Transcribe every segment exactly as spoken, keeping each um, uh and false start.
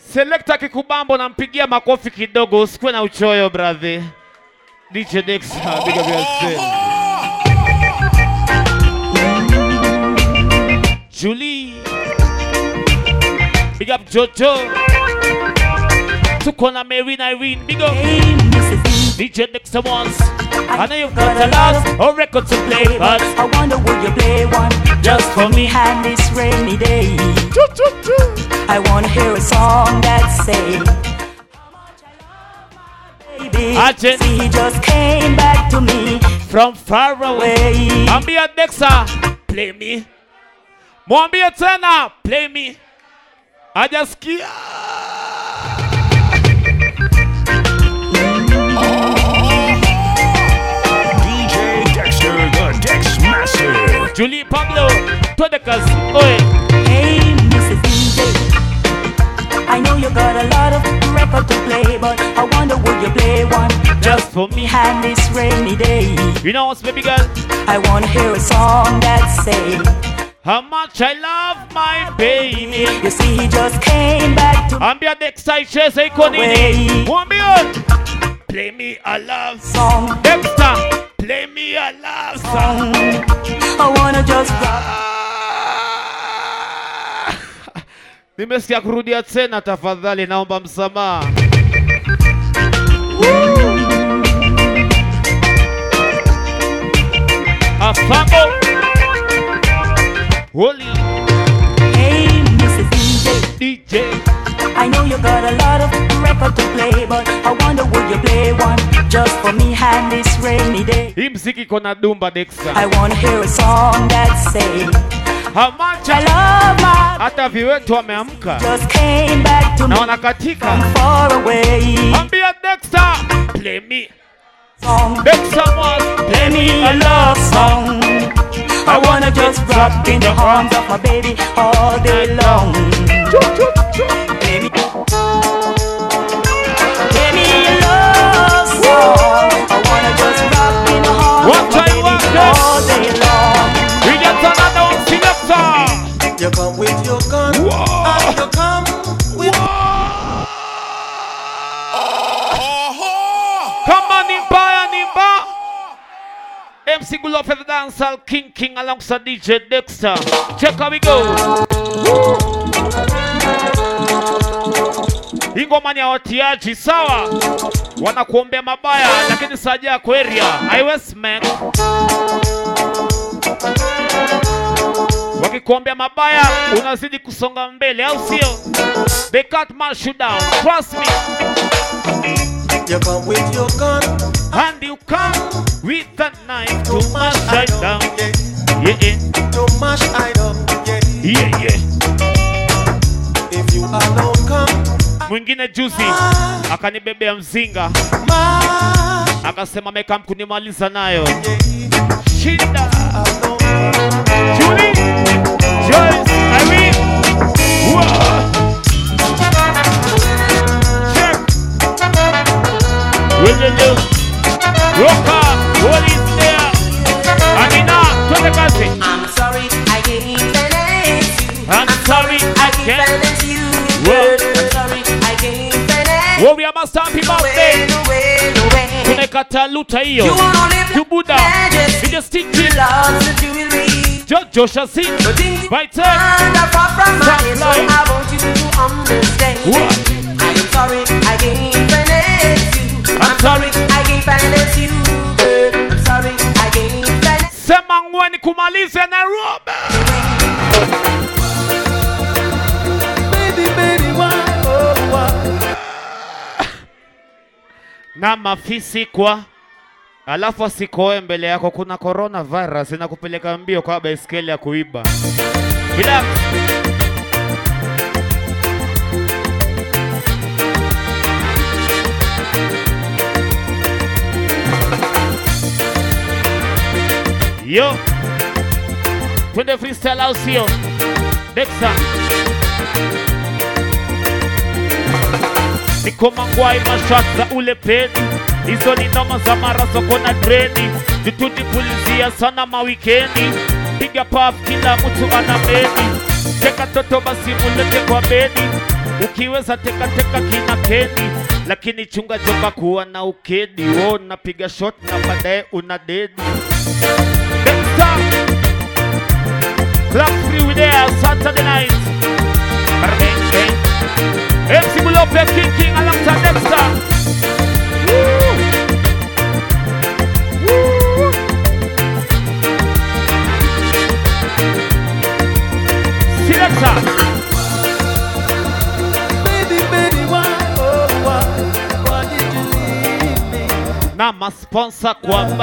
Selector kikubambo nampigia makofi kidogo, usikuwe na uchoyo brother. D J Dexter, big up yourself. Julie, big up Jojo. Tukona Marine Irene, big up. Hey, D J Dexter once. I know you've got a lot of records to play, but I wonder would you play one just for me on this rainy day. I wanna hear a song that say, baby, see he just came back to me from far away. Mwambie Dexter, play me. Mwambie tena, play me. Ajasikia. Julie Pablo, Todekas, oi. Hey, Missus D J, I know you got a lot of record to play, but I wonder would you play one just for me on this rainy day. You know what's baby girl? I wanna hear a song that say, how much I love my baby. You see he just came back to Ambia Dexter chase iko nini? Mwambie, play me a love song. Dexter, play me a love song. I wanna just rock. Nimesikia kurudia tena, tafadhali naomba msamaha. Afamo Holy. Hey, Missus D J, D J, I know you got a lot of record to play, but I wonder would you play one just for me on this rainy day. hii mziki kona dumba Dexter. I wanna hear a song that say, how much I love my hata viwetu wameamka just came back to me na wanakatika. from far away. Ambia Dexter, play me Song. Dexter was Play me a love song. I wanna just drop in the arms of my baby all day long. Play me, play me a love song. I wanna just drop in the arms What of my time was baby this? all day long. we get another one selector. You come with your gun, Whoa. and you come with. Come on, Nimba, Nimba. M C Gulo for the dancehall King King alongside D J Dexter. Check how we go. Ingoma ni ya watiaji sawa, wanakuombea mabaya lakini saja yako area iwe smack. Wakikuombea mabaya unazidi kusonga mbele, au sio? They can't mash you down, trust me. You come with your gun, And you come with a knife to mash I down. yeah, Yeah, yeah, to mash I down, yeah. yeah, yeah. If you alone come, Mwingine juzi akanibebea mzinga, mash, akasema meka mkunimaliza nayo. yeah. Shida Alone, Julie, Joyce, Irene. Whoa. Check. With the new Rocker, what is there? Amina, twende kazi. I'm sorry I can't finance you. I'm sorry I can't. finance you. Whoa. I'm sorry I can't finance Whoa, we are master people out there. no way, no way. Tunekata luta hiyo. You wanna live Kibuda, majesty. we just stick to Loves the jewelry. Jojo Shasi, But things right are there. far from my head, so Supply. I want you to understand. What? I am sorry I can't finance you. I'm sorry. I can't finance you. I'm sorry I can't finance Sema ngweni kumalize Nairobi. baby, baby, why, oh, why? Na mafisi kwa alafu asikoe mbele yako, kuna coronavirus inakupeleka mbio kwa baiskeli ya kuiba. Relax. Yo, twende freestyle au sio? Dexter niko mangwai mashat za ule pedi, hizo ni noma za mara soko na dredi, vitudi pulizia sana mawikendi, piga puff kila mtu ana bedi, Teka toto basi mulete kwa bedi. Ukiweza teka teka kina Kedi. Lakini chunga joka kuwa na ukedi. Oh, napiga shot na baadaye una dedi. Next time Club Free with there Saturday night. M C Bulope King King alongside Dexter. Woo! Woo! Selector. Baby, baby, why, oh, why, why did you leave me? Na masponsor kwamba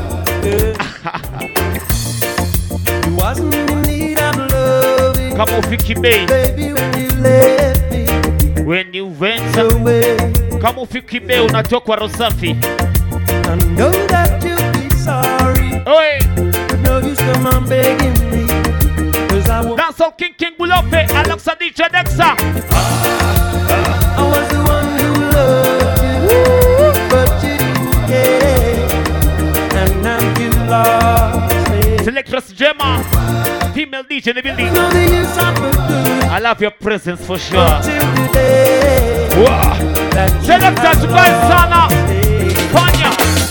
You wasn't in need of loving. kama ufiki bei Baby, when you left me when you went away, kama ufiki bei unatokwa Rosafi. I know that you'll be sorry. Oi, No, you still I'm begging me. Cause I was, that's all King King Bulope alongside D J Dexter. I was the one who loved you, but you didn't care. And now you lost me. Selectress Gemma, female D J in the building. No, the use of a good I love your presence for sure. till the day Wow. that you Selector have Tukai Sana, lost me. Fanya.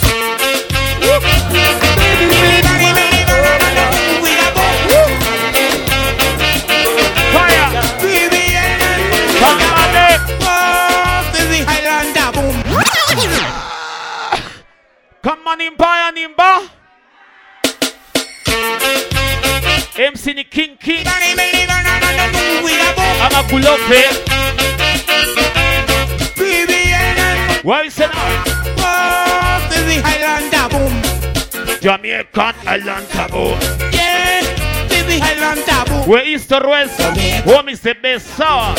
Fire. Somebody. Come on, Nimba, Nimba. M C ni King King. Ama Bulope. Why you say now? Jamaican Island Taboo. Where East or West? Home is the best sour.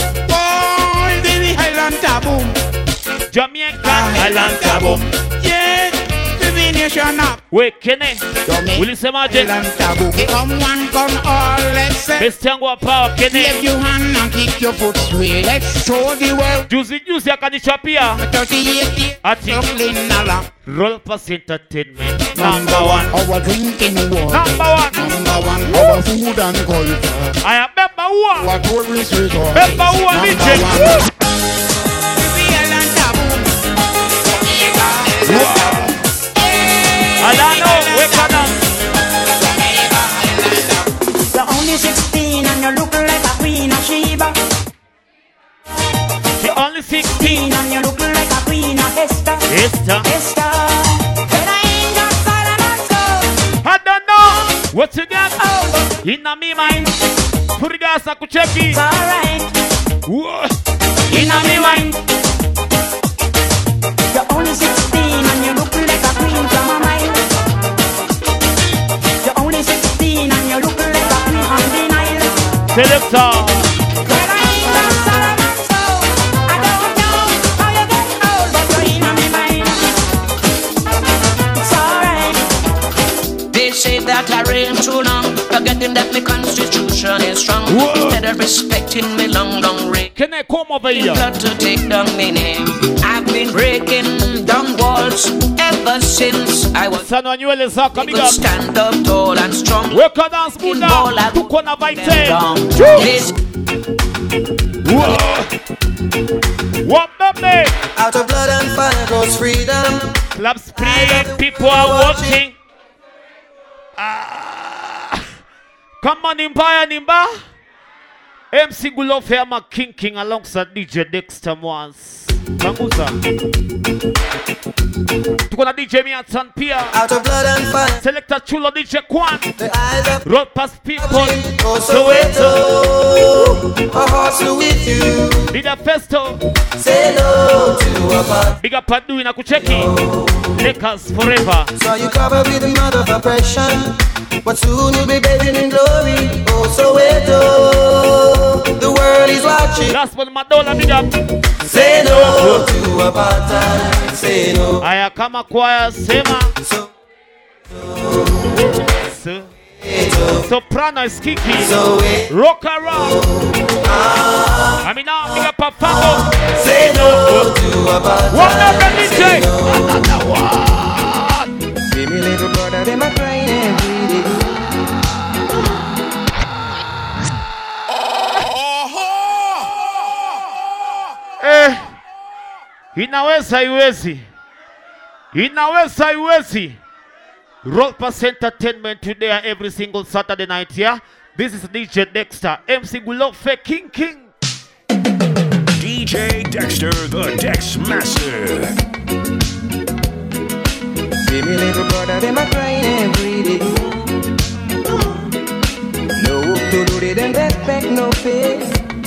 Jamaican Island Taboo. Where Kenny? Will you say magic? Come one, come all, let's say. Best yangu wa power Kenny. Give your hand and kick your foot straight. Let's show the world. Juzi juzi akanichapia. thirty-eight years. Ati Brooklyn Nala. Roll Pass Entertainment number one. Our drinking water. Number one. Number one. Our food and culture. I am Bemba Ua. Our tourist resort. Bemba Ua Number legend. one. Island taboo. Alano, wake up. You're only sixteen and you look like a queen of Sheba. She only sixteen. And you look like a queen of Esther. Esther. Esther. But I ain't got Solomon soul. I don't know what you got Oh, but in a me mind. Furigasa kucheki. it's alright. Whoa. In a me mind. You're only sixteen and you look like a queen from a mile. You're only sixteen and you look like a queen on the Nile. Selector. But I ain't got Solomon soul. I don't know how you get old, but you're in a me mind. It's alright. They say that I reign too long, forgetting that my constitution is strong. Whoa. Instead of respecting me long, long reign, Can I come over here? blood to take down my name. I've been breaking down walls ever since I was Sana wa nywele zako able big to up. stand up tall and strong. Weka dance muda. Tuko na baite. This What baby? Out of blood and fire goes freedom. Club spree. People are watching. Ah. Come on, Nimba, Nimba. M C Bulope ama King King alongside D J Dexter once. Banguza. Tuko na D J Miatan pia. Out of blood and fire. Selector Chulo D J Kwan. The eyes of Road past people. oh, Soweto. Soweto. A horse with you. Dida Festo. Say no to a part. Big up Padu na kucheki. Lakers forever. So you cover with the mud of oppression. But soon you'll be bathing in glory. Oh, Soweto. The world is watching. Last one Madola big up. Say no to apartheid. Say no. Aya kama kwaya sema. So, So, soprano is Kiki. so wait. Rock around. I mean now big up Pafano. Say no to apartheid. One up the D J. Say no. Another one. See me little brother, them a crying every day. Eh, inaweza iwezi. Inaweza iwezi. Rock Pass Entertainment today every single Saturday night, yeah? This is D J Dexter, M C Gulofe King King. D J Dexter, the Dex Master. See me little brother, them a crying every day. No hope to do it, and expect no pay.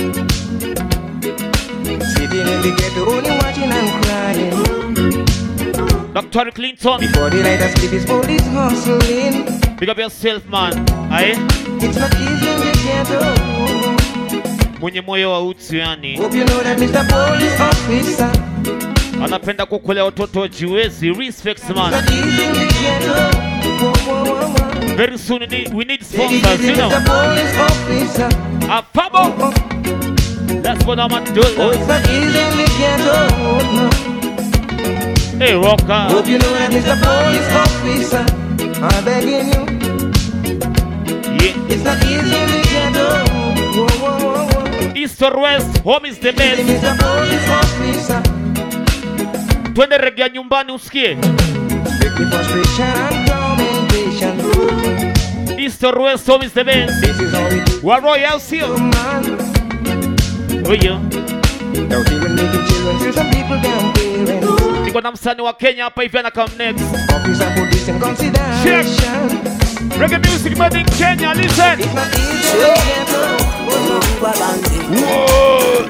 Sitting in the ghetto, only watching and crying. Doctor Clinton. Before the night I sleep, is police hustling. Pick up yourself, man. Aye? It's not easy in the ghetto. Mwenye moyo wa utu yani. Hope you know that Mister Police Officer. Anapenda kukulea watoto wajiwezi. Respect, man. Not easy in the ghetto. Whoa, whoa, whoa, whoa. Very soon we need, we need sponsors, you know. Mister Police Officer. A fabo. That's what I'm gonna do. Oh, it's not easy in the ghetto. No. Hey, Rocker. Hope you know that Mister Police Officer. I'm begging you. Yeah. It's not easy in the ghetto. Whoa, whoa, whoa, whoa. East or West, home is the best. Mister Police Officer. Twende regea nyumbani usikie. Strictly frustration and tormentation. East or West, home is the best. This is how we do. Wa Royal Seal. Man. Oh yeah. Out here making children, see some people damn parents. Niko na msanii wa Kenya hapa hivi ana come next. Officer put this in consideration. Reggae music made in Kenya, listen. It's not easy to get through. Whoa.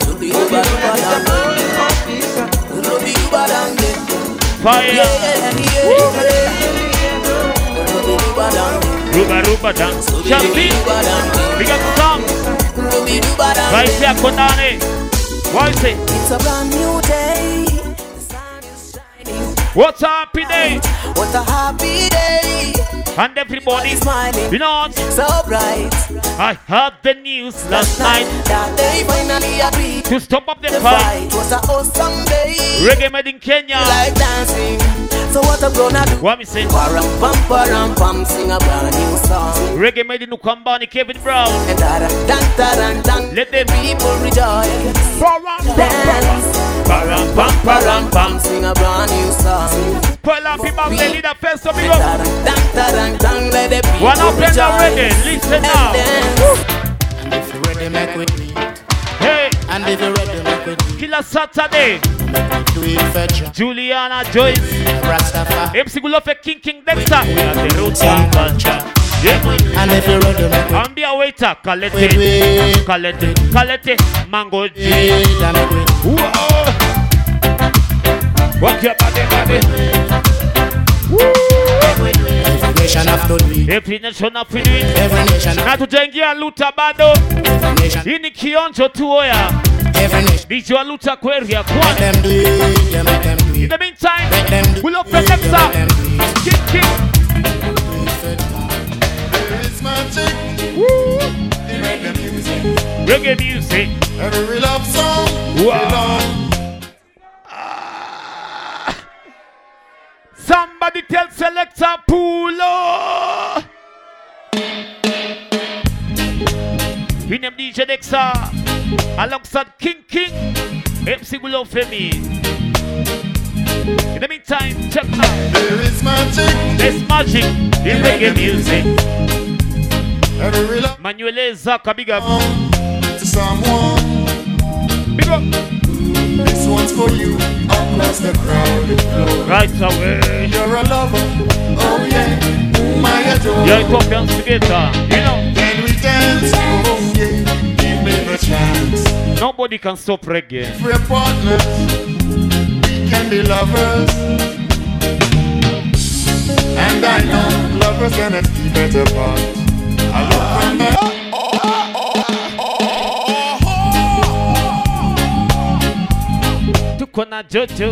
Fire. Ruba Ruba dance. Champi. Big up song. Right here, Konane. What is it? It's a brand new day. The sun is shining. What's a happy day? What a happy day. And everybody, Smiling. you know, So bright. I heard the news last night That they finally agreed. to stop up the The fight. fight was a awesome day. Reggae made in Kenya. Like dancing. So what I'm gonna do? What me say? Param pam param pam, sing a brand new song. Reggae made in Ukambani, Kevin Brown. And da da dan da dan dan. Let them people rejoice. Dance. Param pam param pam. Sing a brand new song. Pull up people, they lead the first of me Da go. da dan da dan dan. Let the people One up in the rejoice. reggae, listen now. And if you're ready, make with me. Hey, And if you're ready, make with me. Killer Saturday. Do it fetch. Juliana Joyce. Rastafari. M C Gulofe King King Dexter. We are the roots and culture. Yeah, man. And if you're ready, make with me. I'm the waiter. Wait, Kalete. wait. Kalete. Kalete. Mango G. Wait, and make with me. Whoa. Walk your body, body. Every nation have to do it. Every nation have to do it. Every nation. Na tujaingia luta bado. Every nation. Hii ni kionjo tu oya. Every nation. Dijo wa luta kweria Make kwa. them do it. Yeah, make them do In it. the meantime, Make them do we love it. the Yeah, Dexter. make them do it. King King. It's magic. Woo. Reggae music. Reggae music. Every love song. Wow. belong. Ah. Somebody tell Selector Pulo. We name D J Dexter alongside King King, M C Gulofe me. In the meantime, check now. There is magic. There's magic in reggae music. Every love Manuele Zaka, big up. song to someone. Big up. This one's for you. Across the crowded floor. Right away. You're a lover. Oh yeah. My adore. You're Ethiopians together, you know. Can we dance? Oh yeah. Give me the chance. Nobody can stop reggae. We're partners. We can be lovers. And I know lovers cannot keep it apart. I love from the Tuko na Jojo.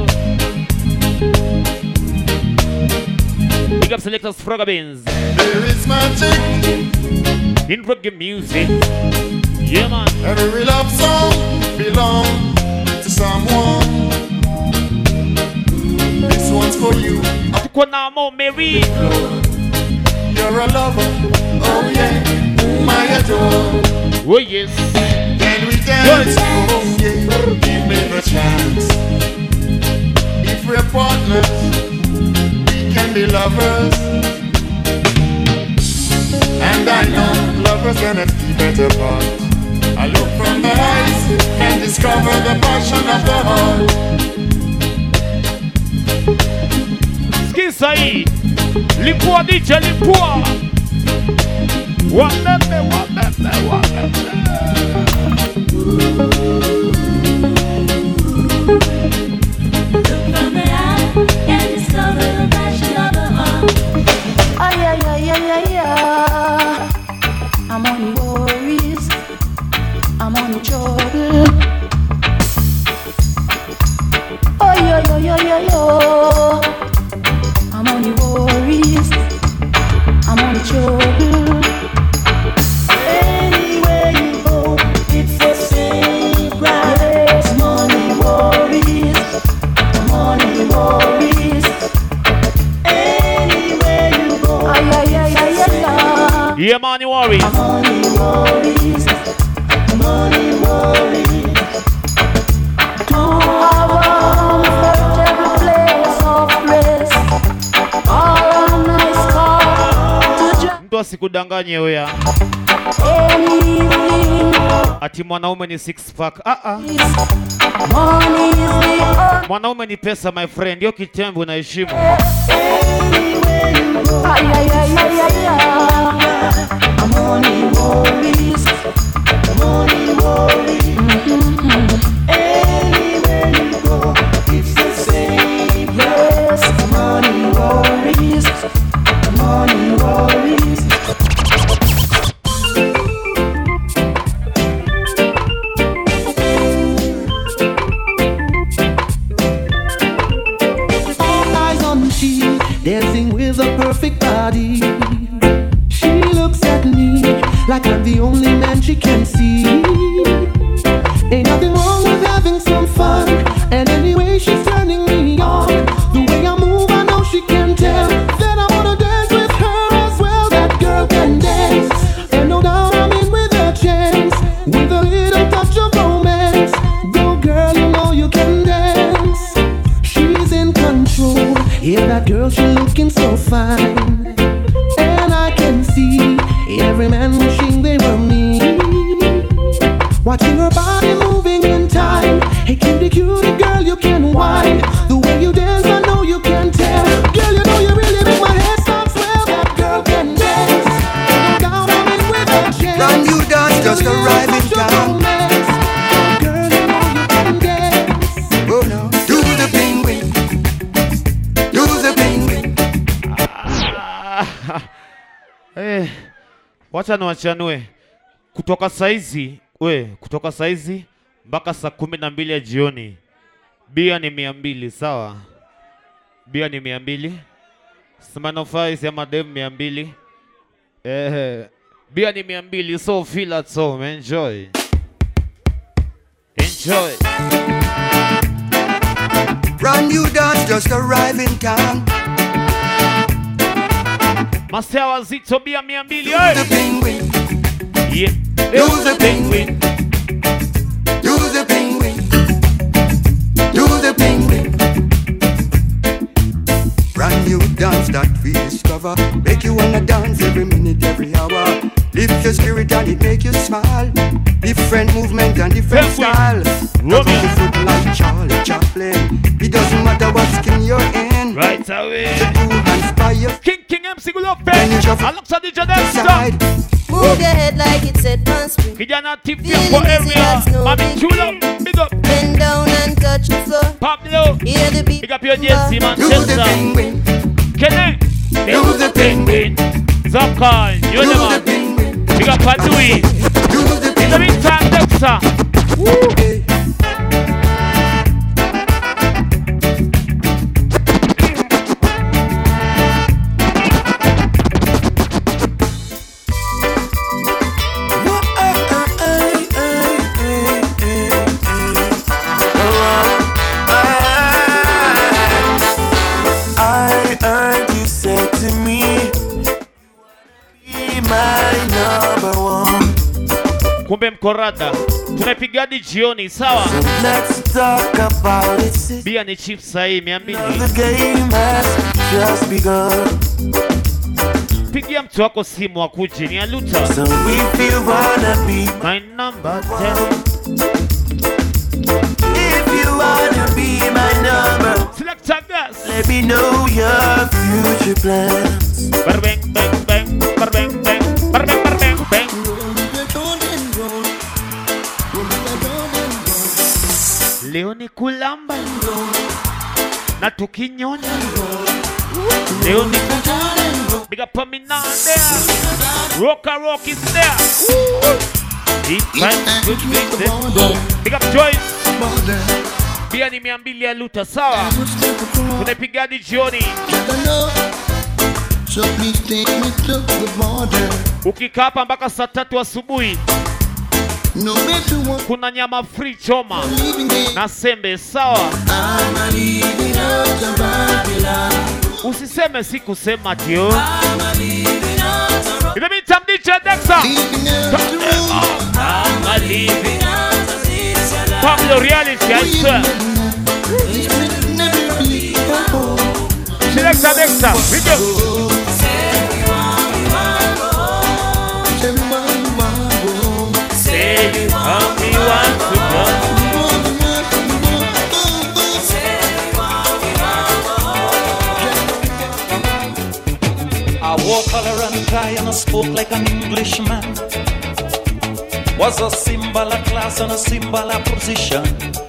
Big up Selectors Frogger Beans there is magic. in reggae music. Yeah, man. Every love song belongs to someone. This one's for you. Tuko na Mo Mary. You're a lover. Oh yeah. My adore. Oh, yes. Can we dance? Oh yeah. Give me the chance. lovers. And I know lovers cannot keep it apart. I look from the eyes and discover the passion of the heart. Skisa hii lipua D J lipua wabebe wabebe wabebe. Ay, ay, ay, ay, ay, ay. I'm on the worries, I'm on the trouble. Oh, yo, yo, yo, yo, yo. I'm on the worries, I'm on the trouble. Anywhere you go, it's the same price. Yes, money worries, money worries. Anywhere you go, ay, ay, ay, ay, ay, ay. Yeah, money worries. Money worries, money worries. To our comfortable place of rest, or a nice car to drive. Mtu asikudanganye wewe. Anything. Ati mwanaume ni six pack. Ah ah. Money is the only. Mwanaume ni pesa, my friend. Yo kitembo na heshima. Anywhere you go. Ay, ay, ay, ay, ay, ay. Money worries, money worries. Mm-hmm. Anywhere you go, it's the same. Yes, money worries, money worries. All eyes on she, dancing with a perfect body. She looks at me like I'm the only man she can see. Ain't nothing wrong with having some fun, and anyway she's turning me on. The way I move, I know she can tell that I wanna dance with her as well. That girl can dance, and no doubt I'm in with a chance, with a little touch of romance. Go girl, you know you can dance. She's in control. Yeah, that girl, she looking so fine, and I can see every man wishing they were me. Watching her body moving in time. Hey cutie, cutie girl, you can whine. The way you dance, I know you can tell. Girl, you know you really make my head start swell. That girl can dance, and no doubt I'm in with a chance. Brand new dance just arrived in town. Girl, you know you can dance. Oh no, do the penguin, do the penguin. Eh, wacha niwachanue kutoka saizi we, kutoka saizi mpaka saa kumi na mbili ya jioni. Bia ni mia mbili, sawa? Bia ni mia mbili. Smanofai sema dem mia mbili. Eh, bia ni mia mbili, so feel at home, enjoy. Enjoy. Brand new dance just arrived in town. Masea wazito bia mia mbili, Do hey! the penguin, Yeah. do the penguin, do the penguin, do the penguin. Brand new dance that we discover, make you wanna dance every minute, every hour. Lift your spirit and it make you smile. Different movement and different style. Not on the foot like Charlie Chaplin. It doesn't matter what skin you're in. Right away. The two hands by your King King M C Gulope. When you shuffle Alongside D J Dexter. side. Move your head like it's set on spring. Kijana tip Feeling for dizzy, area. that's no Mami big Chula, big up. Bend down and touch the floor. Pablo, Hear the beat. big up your J C Do the Manchester. penguin, Kenny, do the penguin, Zapkan, you do the the man. penguin, Big up Padui. do the In the meantime, Dexter. penguin. I heard you say to me, be my number one. Kumbe niko rada. Tunapigadi jioni, sawa? Let's talk about it. Bia ni chief sahi mia mbili. The game has just begun. Pigia mtu wako simu akuje ni Aluta. So if you wanna be my number ten. If you wanna be my number, select a gas. Let me know your future plans. Bang bang bang bang bang bang bang bang bang. Leo ni kulamba na tukinyonya. Leo ni kulamba. Big up Pamina there. Rocker Rock is there. Deep time good business. Big up Joyce. Bia ni mia mbili ya Luta, sawa? Tunapigadi jioni. Ukikaa hapa mpaka saa tatu asubuhi. Kuna nyama free choma na sembe, sawa? Usiseme si kusema tio. In the meantime, D J Dexter. I'm leaving. Pablo reality, I swear. Dexter, Dexter, we go. Say how me want to go. I wore collar and tie and I spoke like an Englishman. Was a symbol of class and a symbol of position.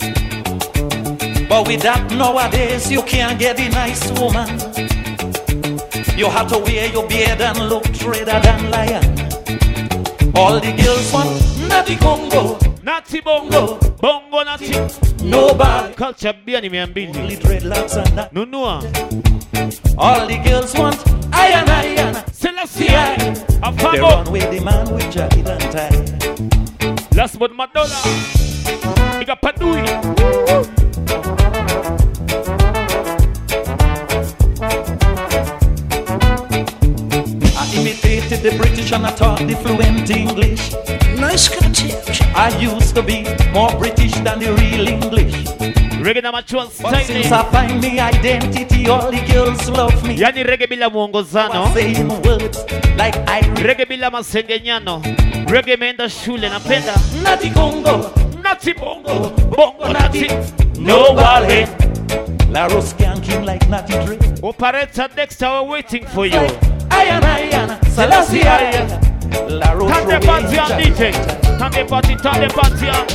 But with that nowadays you can't get a nice woman. You have to wear your beard and look straighter than lion. All the girls want natty Congo, natty bongo, bongo natty. Nobody culture bia ni mia mbili. Only dreadlocks and that. Nunua. All the girls want iron iron. Selassie I. They run with the man with jacket and tie. Last but Madonna. Big up Padui. I imitated the British and I taught the fluent English. Nice catch. I used to be more British than the real English. Reggae na machuan style. But since I find me identity, all the girls love me. Yani reggae bila muongozano. Saying words like I. Reggae bila masengenyano. Reggae meenda shule napenda. Natty Congo, natty bongo, bongo natty. Nobody. Laro skanking like Natty Dre. Operator Dexter, we're waiting for you. Iron, iron, Selassie, iron. Laro turn the party on, D J. Turn the party, turn the party on.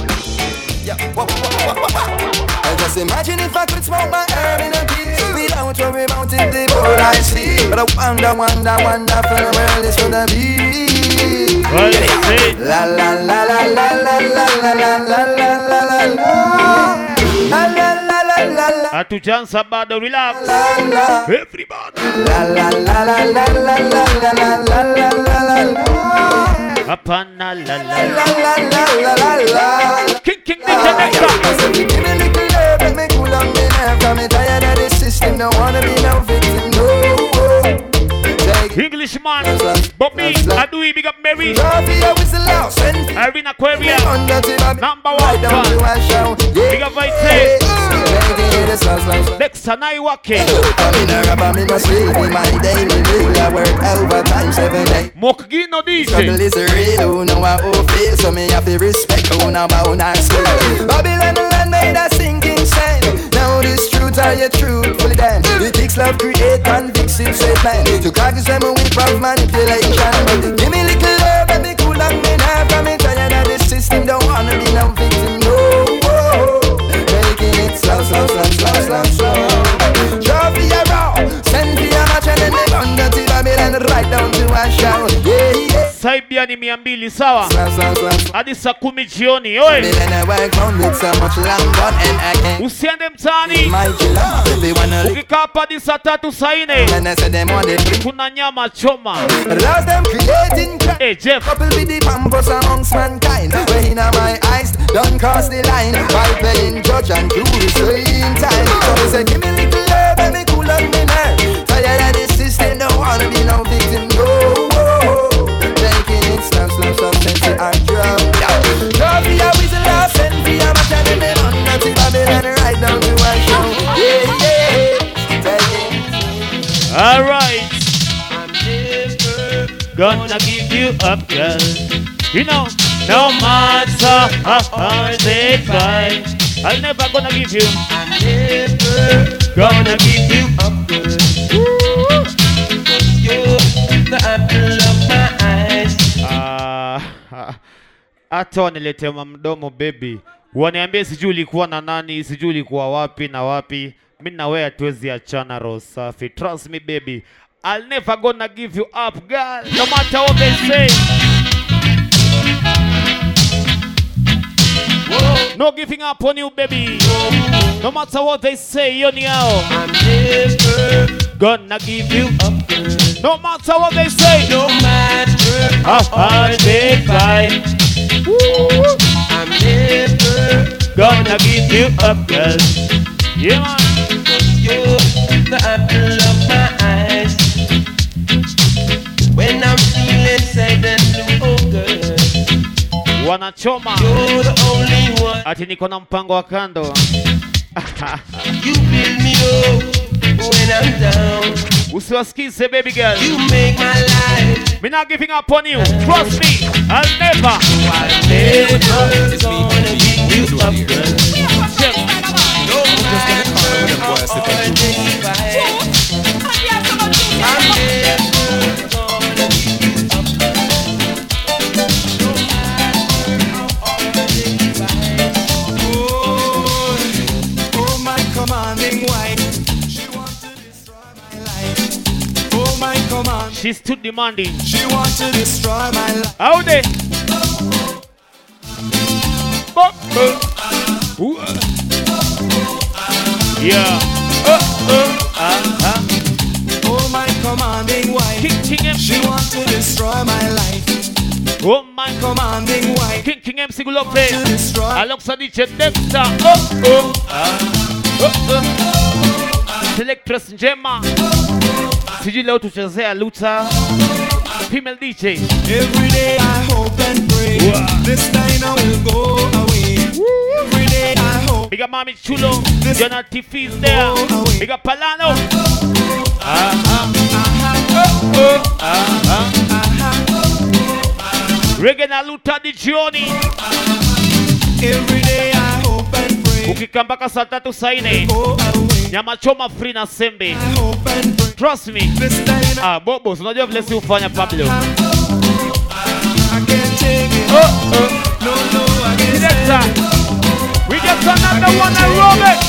I just imagine if I could smoke my herb in a peace without worry about it, the more I see. But I wonder, wonder, wonder for the world is gonna be. La la la la la la la la la la la la la. La la la la la la. Hatujanza bado, relax. Everybody. La la la la la la la la la la la la. Hapana la la la la la la la. King King D J Dexter. Give me a little love, let me cool on me nerves. I'm tired of this system, don't wanna be no victim, no. Englishman, Bobby, Adui, big up Mary. Irene Aquaria, number one fan. Big up Vite. Dexter Naiwake. Mokgino D J. Struggle is real, who know I owe feel, so me have to respect who know about our skill. Babylon land made a sinking sand. Now this truth are you truthfully done. It takes love create convictions set man. To crack them with proud manipulation. Give me little love and me cool and me now. From me tired of this system, don't wanna be no victim, no. Making it slow, slow, slow, slow, slow, slow. Drop me around, send me a match and then they run dirty Babylon right down to a show. Yeah, yeah. Saibia ni mia mbili, sawa? Hadi saa kumi jioni, oi. Usiende mtaani. Ukikaa hapa hadi saa tatu saa nne. Kuna nyama choma. Hey Jeff. Couple with the pampers amongst mankind. Where in my eyes, don't cross the line. While playing judge and jury same time. So they say, give me little love, let me cool on me now. Tired of this system, don't wanna be no victim, no. Making it slow, slow, slow, sexy and drop. gonna give you up, girl. You know, no matter how hard they try, I'm never gonna give you. I'm never gonna give you up, girl. You're the apple of my eyes. Ah, hata wanilete mdomo baby. Waniambie sijui ulikuwa na nani, sijui ulikuwa wapi na wapi. Mimi na wewe hatuwezi achana roho safi. Trust me baby. I'll never gonna give you up, girl. No matter what they say. Whoa. No giving up on you, baby. Whoa. No matter what they say, you know. I'm never gonna give you up, girl. No matter what they say. No matter how hard they try. I'm never gonna give you up, girl. Yeah, man. You're the apple of my eyes. When I'm feeling sad and blue, oh girl. Wanachoma. You're the only one. Ati niko na mpango wa kando. You build me up when I'm down. Usiwasikize baby girl. You make my life. Me not giving up on you. Trust me. I'll never. I'll never gonna give you up, girl. Check. No matter how hard they fight. I'm never gonna give you up, girl. No matter how hard they fight. Oh, oh my commanding wife. She wants to destroy my life. Oh my command. She's too demanding. She wants to destroy my life. How they? Yeah. Uh, uh, uh, uh. Oh my commanding wife. King, King M C. She wants to destroy my life. Oh my commanding wife. King King M C will play. Alongside D J Dexter. Oh oh. Uh, uh, uh. Selectress Njema. Sijui leo tuchezea Luta. Female D J. Every day I hope and pray. Wow. This time I will go away. Woo. Every day I hope. Big up Mami Chulo. Jonah Tiffy's there. Big up Palano. Ah ah ah ah ah ah. Reggae na Luta di Gioni. Every day I hope and pray. Ukikambaka saa tatu saa nne. Nyama choma free na sembe. Trust me. Ah, Bobo, unajua vile si ufanya Pablo. I can't take it. Oh, oh. No, no, I can't take it. We get another one and roll it.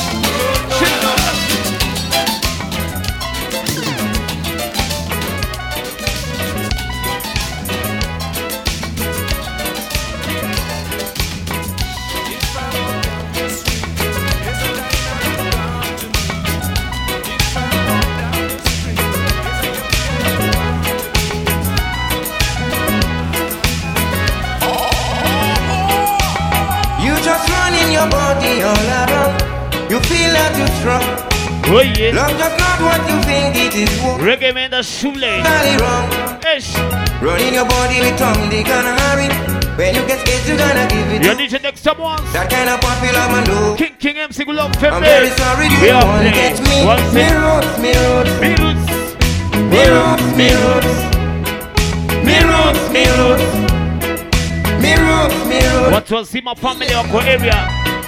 Your body all around. You feel that you're strong. Oh yeah. Love just not what you think it is. Reggae man, that's shoelace. Wrong. Ish. Running your body with tongue, they gonna hurry. When you get scared, you gonna give it. You need to next someone. That kind of popular man do. King King M C Gulong Fembe. I'm very sorry you don't want to get me. Me roots, me roots, me roots, me roots, me roots, me roots, me roots, me roots, me roots. What was in my family wako area?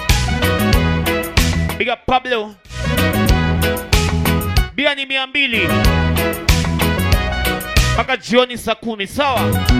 Big up Pablo. Bia ni mia mbili. Paka jioni saa kumi, sawa?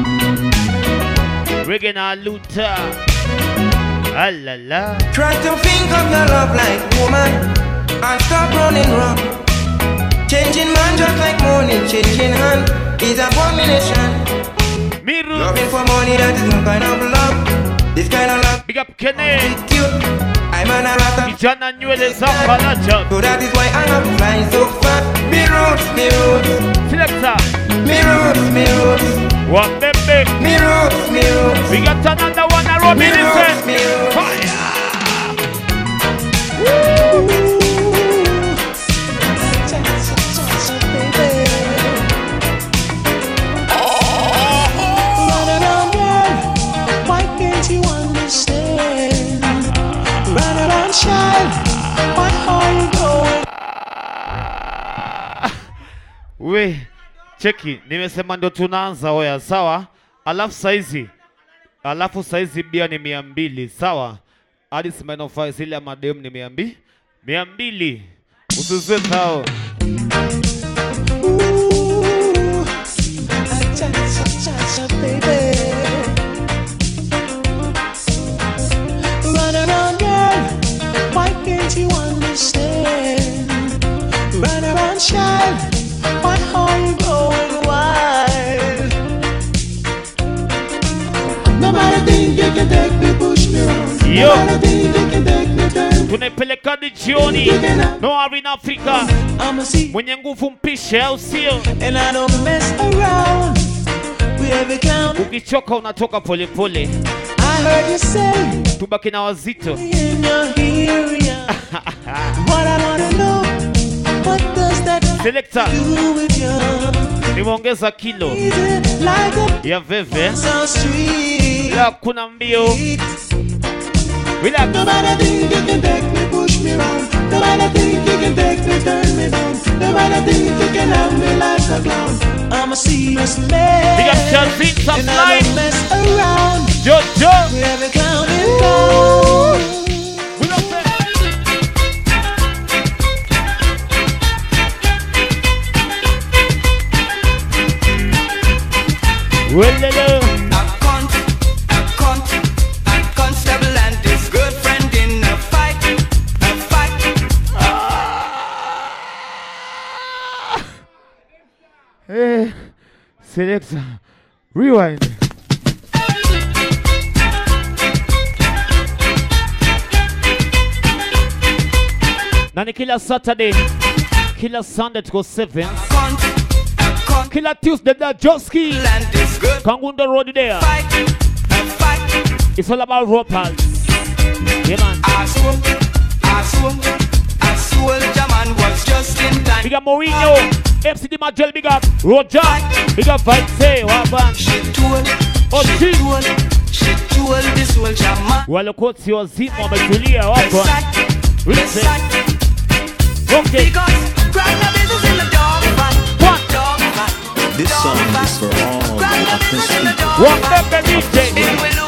Reggae na Luta. Alala. Try to think of your love like woman and stop running wrong. Changing man just like money, changing hand is abomination. Miru. Loving for money, that is no kind of love. This kind of love. Big up Kenny. I'm an arata. Kijana nywele za palacha. So that is why I'm flying so far. Me roots, me roots. Selector. Me roots, me roots. What baby? Me roots, me roots. We got another one that Robin is in. Me roots, fire. Why can't you understand? Run around, child. Why are you going? We Cheki, nimesema ndo tunaanza oya, sawa? Alafu saizi, alafu saizi bia ni mia mbili, sawa? Hadi Simeno Five ile ya madem ni mia mbili. Mia mbili. Usizwe thao. Run around, girl, why can't you understand? Run around, child, why are you going wild? Nobody think you can take me, push me around. Yo. Nobody think you can take me, turn. Tunapeleka di jioni. No Arena Africa. Mwenye nguvu mpishe au sio? And I don't mess around. We have count. Ukichoka unatoka pole pole. I heard you say tubaki na wazito. In your area. What I wanna know, what does that Selector do with you? Nimeongeza kilo like ya veve street. Ya kuna mbio. Relax. Nobody think you can take me, push me round. Nobody think you can take me, turn me down. Nobody think you can have me like a clown. I'm a serious man. Big up Chelsea, some and I don't mess around. Jojo. We have a counting down. We love that. Well, hello. A cunt, a cunt, a constable and his girlfriend in a fight, a fight. Hey, Selector, rewind. Nani kila Saturday, kila Sunday tuko seven, kila Tuesday da Joski, Kangundo Road there. It's all about ropers. Yeah man. Big up Mourinho, F C D Majel, big up Roger, big up Vite, Waban. Oh shit. Walokoti wazima wametulia wako. Okay. This song is for all the Office people. Walk up the D J.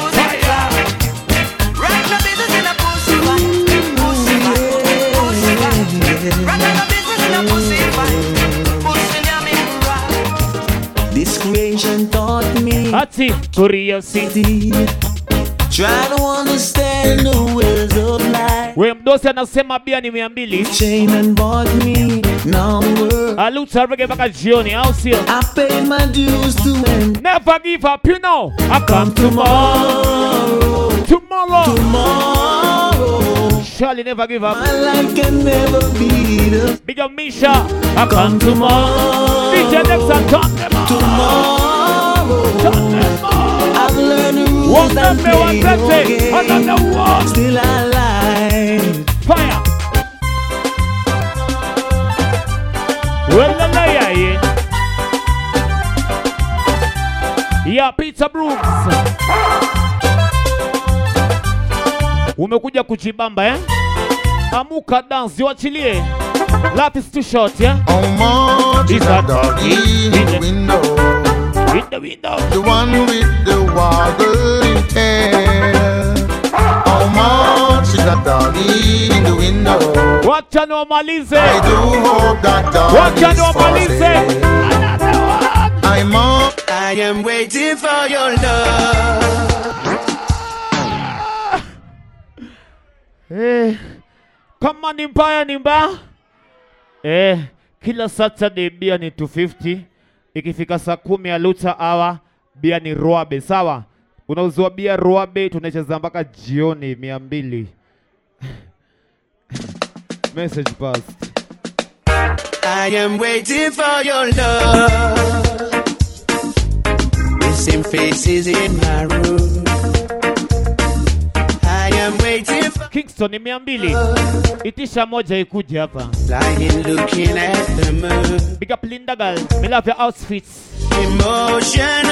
This creation taught me Ati curiosity. Try to understand the ways of life. We mdosi anasema bia ni mia mbili. Chain and bought me number. Aluta reggae baka jioni au sio? I paid my dues to end. Never give up, you know. I come tomorrow. Tomorrow. Tomorrow. Surely never give up. My life can never be the Big up Misha. I come tomorrow. D J Next and turn them on. Tomorrow. Turn them on. I've learned the rules One and day, one play no day, game. another one. Still alive. Fire. Well, la la ya ye. Yeah, Peter Brooks. Umekuja kujibamba eh? Amuka dance, wachilie. Life is too short, yeah? How much is that doggy in the window? In the window. The one with the waddling tail. How much is that doggy in the window? Wacha normalize. I do hope that dog Wacha is for normalize. sale. Another one. I'm up. I am waiting for your love. Eh, kama ni mbaya ni mbaya. Eh, kila Saturday bia ni two fifty. Ikifika saa kumi ya Luta hour bia ni roabe, sawa? Unauzwa bia roabe, tunacheza mpaka jioni mia mbili. Message passed. I am waiting for your love. Missing faces in my room. I am waiting for Kingston ni mia mbili. Itisha moja ikuje hapa. lying looking at the moon. Big up Linda girl. Me love your outfits. Emotional,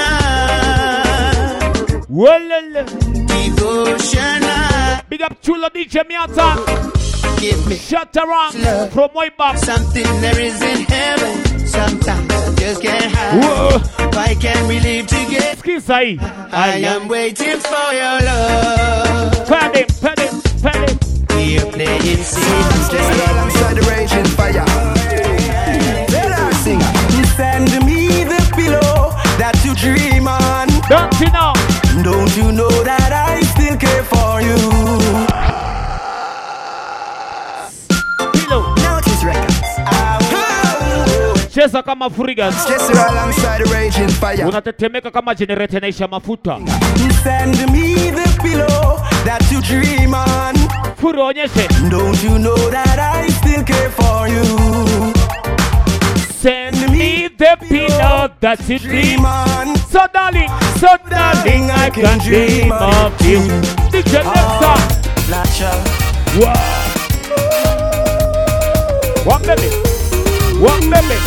Well, devotional. big up Chulo D J Miata. Give me Shut around from way back. something there is in heaven. sometimes I just can't hide. Whoa. Why can't we live together? Skisai. I am waiting for your love. Pad it, pad it, pad it. We are playing safe. Just alongside the raging fire. Singer. Send me the pillow that you dream on. Don't you know? Don't you know that I still care for you? Pillow. Notice records. Cheza kama furigas. Just alongside the raging fire. Unatetemeka kama generator inaisha mafuta. Send me the pillow that you dream on. Furu onyeshe. Don't you know that I still care for you? Send me the pillow that you dream on. So darling, so darling, I can dream of you. D J Nexa. Natural. Wow. One baby. One baby.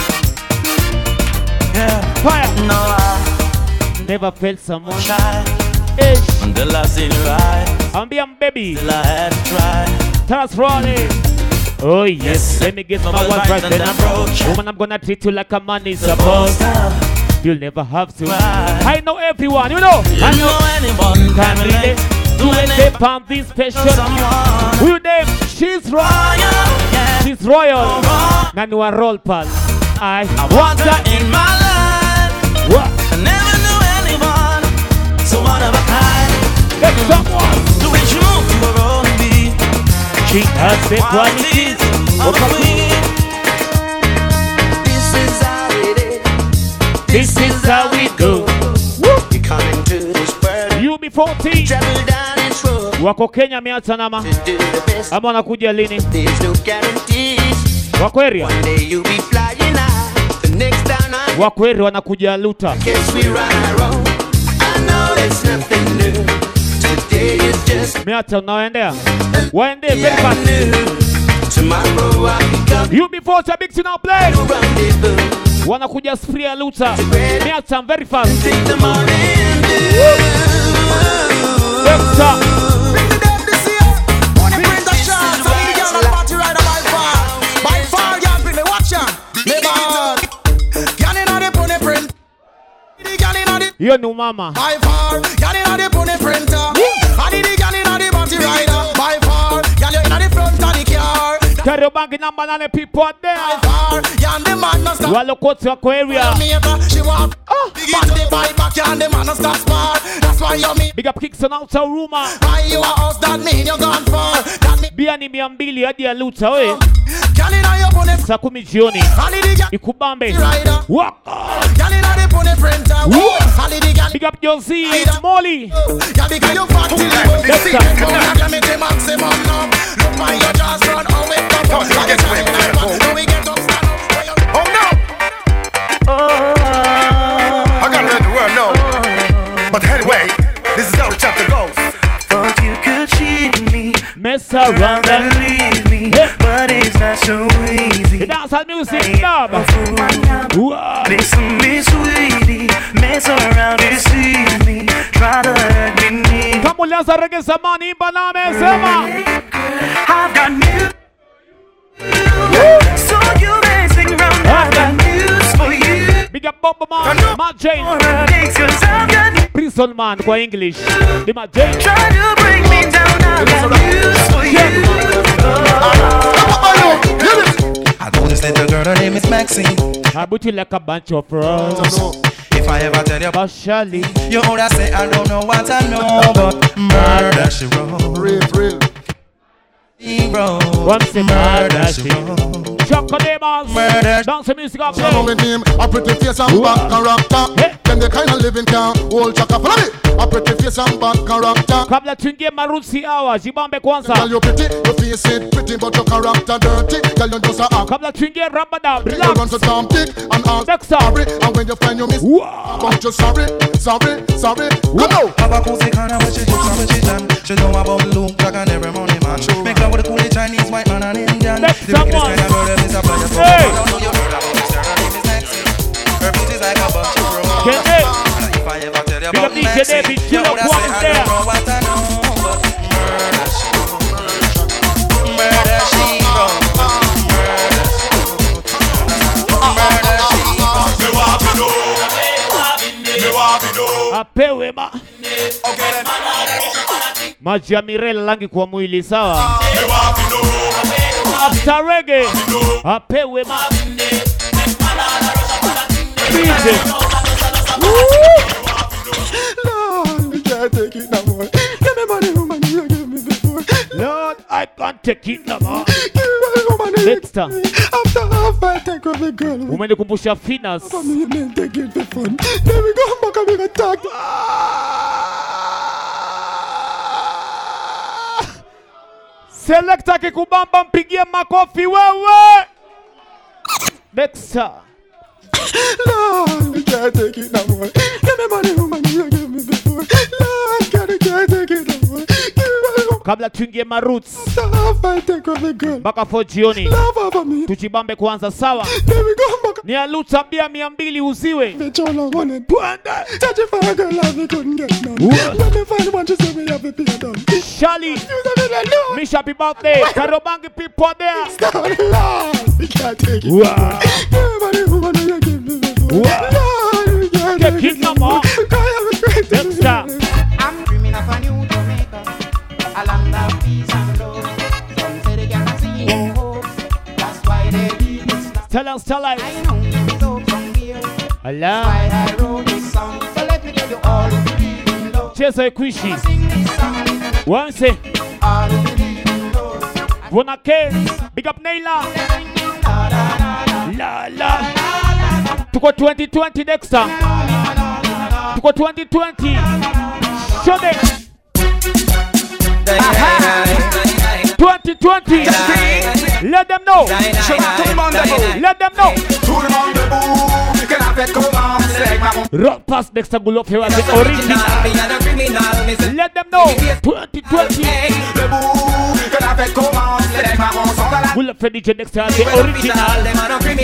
Yeah. Fire. No, I never felt someone shy. Ish. Until I seen your eyes. I'm being baby. Till I had to try. That's running. Oh yes. yes, let me get my one right then approach. Woman, I'm gonna treat you like a man is supposed. You'll never have to. Right. I know everyone, you know. You I know, know anyone can relate. Do a step on this special. Who them? She's royal. Yeah. She's royal. Nanua roll pal. I, I want her in my life. What? I never knew anyone so one of a kind. Let someone. The way she moves to her own beat. She has the qualities of a queen. This is how it is. This is how we do. You come into this world. You be fourteen. Travel down its road. Wako Kenya miacha nama. Ama wanakuja lini? There's no guarantees. Wako area. One day you be flying out. The next time I wako area wanakuja luta. guess we run our own. I know it's nothing new. Today is just miacha unaoendea. Waende very fast. Tomorrow I become you be forty big to now play. Wanakuja spria luta. Miacha very fast. Take the morning dew. Let's stop. Bring the dead this year. Wanna bring the chance. I need a girl and party rider by far. By far, y'all bring me watch ya. Never. Y'all in on the pony print. Y'all in on the. You know mama. By far, y'all in on the pony printer. I need the y'all in on the party rider. By far, y'all in on the front of the car. Carry bank number nine people out there. By far, y'all the man no stop. Walokoti wako area. She walk. Oh, man the bike back, y'all the man no stop spar. That's why you me. Big up Kingston outer rumor. Buy you a house that mean you gone far. That mean bia ni mia mbili hadi ya luta we. Y'all in on your pony. Saa kumi jioni. Ikubambe. Walk. Y'all in on the pony printer. Big up Josie, Molly. Y'all because you fat till you Let's see. Y'all make the maximum now. Look my your jaws run away. Oh no! I gotta let the world know. But anyway, this is how the chapter goes. Thought you could cheat me, mess around and leave me, yeah. But it's not so easy. Dance and music, dub. Listen, me sweetie, mess around and deceive me, try to hurt me. Come on, let's reggae some money, banana, sema. I've got news. So you messing around, I've got news for you. Big up Bob Man, Matt Jane. Prison man, kwa English. The Matt Jane. Try to bring me down, I've got news for you. I know this little girl, her name is Maxine. I put you like a bunch of frogs. If I ever tell you about Shirley, you would have say I don't know what I know, but murder she wrote. Real, real. Once a murder she wrote. Chocodemas, murder. Dance the music up there. With him, a pretty face and bad character. Them the kind of living can hold chaka. Follow me. A pretty face and bad character. Kabla tuingie marusi hawa, jibambe kwanza. Girl you pretty, your face it pretty, but your character dirty. Girl you just a act. Kabla tuingie rambada, relax. You run to Tom Dick and ask sorry, and when you find you miss, but you sorry, sorry, sorry. Come on. Have a cozy kind of what she do, what she done. She know about Luke, Jack and every money man. Make love with a coolie Chinese, white man and Indian. Next someone. Hey. I don't know you heard about this, her name is Maxine. Her beauty's like a bunch of roses. Get it. If I ever tell you about Maxine, you would have said I don't know what I know, but murder she wrote. Murder she wrote. Murder she wrote. Murder she apewe ma maji ya Mirela langi kwa mwili sawa. After reggae apewe ma Beat it. Lord, we can't take it no more. Give me money, woman, you give me before. Lord, I can't take it no more. Give me money, Dexter. After half I take off the girl. Umenikumbusha Finas. For me, men take it for fun. Then we go back and we go talk. Selecta kikubamba mpigie makofi wewe. Dexter. Lord, we can't take it no more. Give me money, woman, you give me before. Lord, can't, can't take it no more. Give me money. Kabla tuingie maroots. I take off the girl. Mpaka for jioni. Love over me. Tujibambe kwanza sawa. Then we go back. Ni aluta bia mia mbili usiwe. Bichola wanted. Pwanda. Touch it for a girl love me couldn't get none. When me find one, she say me have to pay done. Charlie. Miss happy birthday. Karobangi people there. Lord, we can't take it. Wow. Give me money, woman, you give me before. Lord, we can't take it no more. Dexter. I'm dreaming of a new Jamaica, a land of peace and love. Some say they cannot see no hope, that's why they leave this land. Tell us, tell us. I know there is hope somewhere, Allah. that's why I wrote this song. So let me tell you all who believe in love. Cheza ikuishi. I sing this song. One say. All who believe in love. Bonake. Big up Naila. La la. Tuko twenty twenty Dexter. Tuko twenty twenty. Show them. twenty twenty. Let them know. Let them know. Rock past Dexter Gulop here as the original. Let them know. twenty twenty. Gulop for D J Dexter as the original.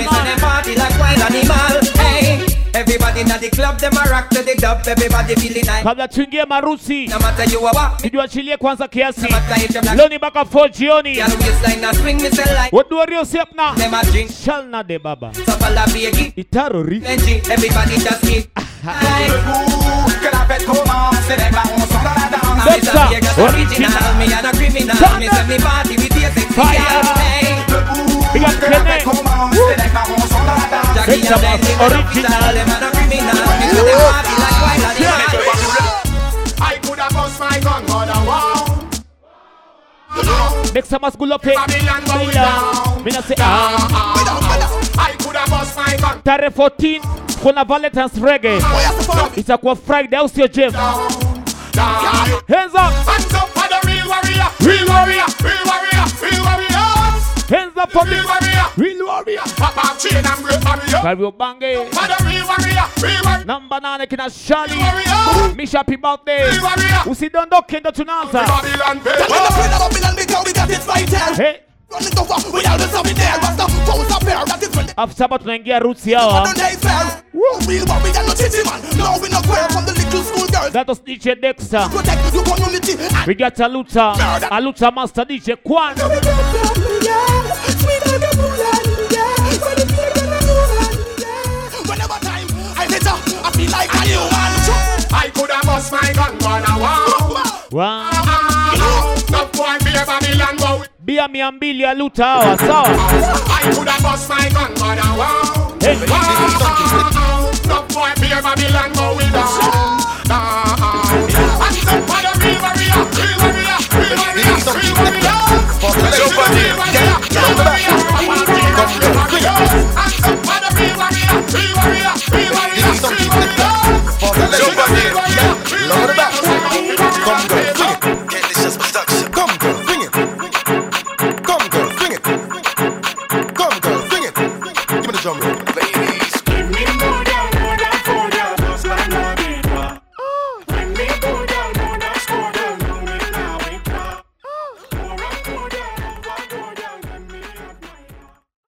Everybody in the club, them a rock to the dub. Everybody feeling nice. Kabla tuingie marusi. No matter you a what. Tujuachilie kwanza kiasi. Leo ni mpaka four jioni. Waduario siapna. Shalna de baba. Itaro ri. Everybody just keep. Dexter original. Me and a criminal. Me say me party with you sexy. Big up Kene. Dexter original. I could have lost my gun, but I won't. Dexter must go up here. Mina say ah. I could have lost my gun. Tarehe fourteen kuna Valentine's Reggae. Itakuwa Friday au sio Jeff? Hands up. Hands up for the real warrior. Real warrior. Real warrior. Real warriors. Hands up for the real warrior. Real warrior. Papa chain and great warrior. Kario Bange. For the real warrior. Real warrior. Number nane kina Shali. Misha happy birthday. Usidondoke ndo tunaanza. Hey. After hapa tunaingia roots hawa. That was D J Dexter. We got Aluta. Aluta Master D J Kwan. I could have lost my gun, but I won't. Wow. No boy be a Babylon boy. Bia mia mbili Aluta hawa, sawa. I could have lost my gun, but I won't. Hey. No boy be a Babylon boy with us. And the